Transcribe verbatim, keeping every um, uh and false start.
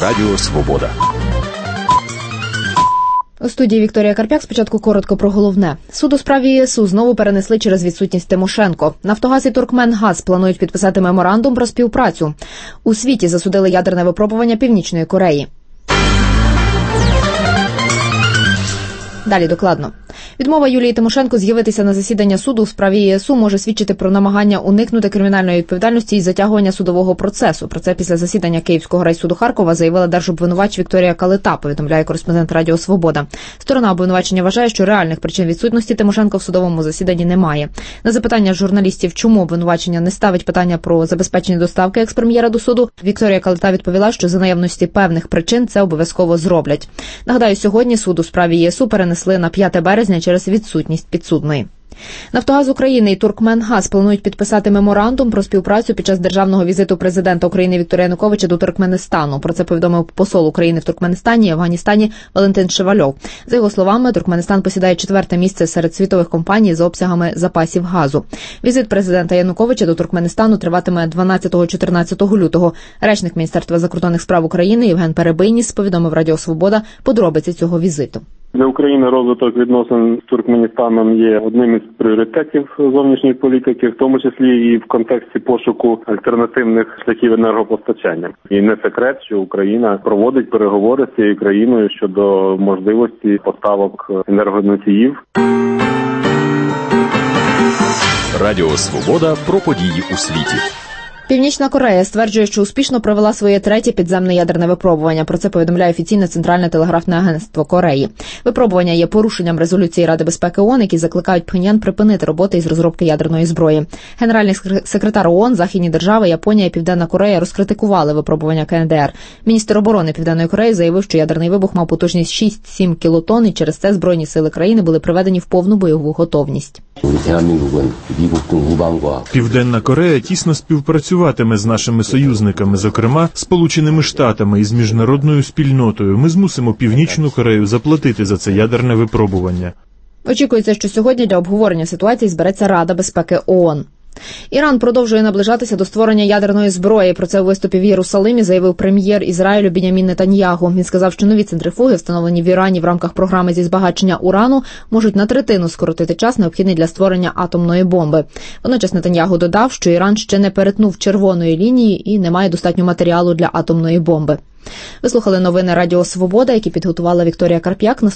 Радіо Свобода. У студії Вікторія Карп'як. Спочатку коротко про головне. Суд у справі ЄСУ знову перенесли через відсутність Тимошенко. «Нафтогаз» і «Туркменгаз» планують підписати меморандум про співпрацю. У світі засудили ядерне випробування Північної Кореї. Далі докладно. Відмова Юлії Тимошенко з'явитися на засідання суду у справі ЄСУ може свідчити про намагання уникнути кримінальної відповідальності і затягування судового процесу. Про це після засідання Київського райсуду Харкова заявила держобвинувач Вікторія Калита, повідомляє кореспондент Радіо Свобода. Сторона обвинувачення вважає, що реальних причин відсутності Тимошенко в судовому засіданні немає. На запитання журналістів, чому обвинувачення не ставить питання про забезпечення доставки експрем'єра до суду, Вікторія Калита відповіла, що за наявності певних причин це обов'язково зроблять. Нагадаю, сьогодні суд у справі ЄСУ перенесли на п'яте березня через відсутність підсудної. «Нафтогаз України» і «Туркменгаз» планують підписати меморандум про співпрацю під час державного візиту президента України Віктора Януковича до Туркменистану. Про це повідомив посол України в Туркменистані і Афганістані Валентин Шевальов. За його словами, Туркменистан посідає четверте місце серед світових компаній за обсягами запасів газу. Візит президента Януковича до Туркменистану триватиме дванадцятого-чотирнадцятого лютого. Речник Міністерства закордонних справ України Євген Перебийніс повідомив Радіо Свобода подробиці цього візиту. Для України розвиток відносин з Туркменістаном є одним із пріоритетів зовнішньої політики, в тому числі і в контексті пошуку альтернативних шляхів енергопостачання. І не секрет, що Україна проводить переговори з цією країною щодо можливості поставок енергоносіїв. Радіо Свобода про події у світі. Північна Корея стверджує, що успішно провела своє третє підземне ядерне випробування. Про це повідомляє офіційне Центральне телеграфне агентство Кореї. Випробування є порушенням резолюції Ради безпеки ООН, які закликають Пхеньян припинити роботи із розробки ядерної зброї. Генеральний секретар ООН, західні держави, Японія і Південна Корея розкритикували випробування КНДР. Міністр оборони Південної Кореї заявив, що ядерний вибух мав потужність шість-сім кілотонн, і через це збройні сили країни були приведені в повну бойову готовність. Південна Корея тісно співпрацюватиме з нашими союзниками, зокрема Сполученими Штатами і з міжнародною спільнотою. Ми змусимо Північну Корею заплатити за це ядерне випробування. Очікується, що сьогодні для обговорення ситуації збереться Рада безпеки ООН. Іран продовжує наближатися до створення ядерної зброї. Про це у виступі в Єрусалимі заявив прем'єр Ізраїлю Бінямін Нетаньягу. Він сказав, що нові центрифуги, встановлені в Ірані в рамках програми зі збагачення урану, можуть на третину скоротити час, необхідний для створення атомної бомби. Водночас Нетаньягу додав, що Іран ще не перетнув червоної лінії і не має достатньо матеріалу для атомної бомби. Ви слухали новини Радіо Свобода, які підготувала Вікторія Карп'як.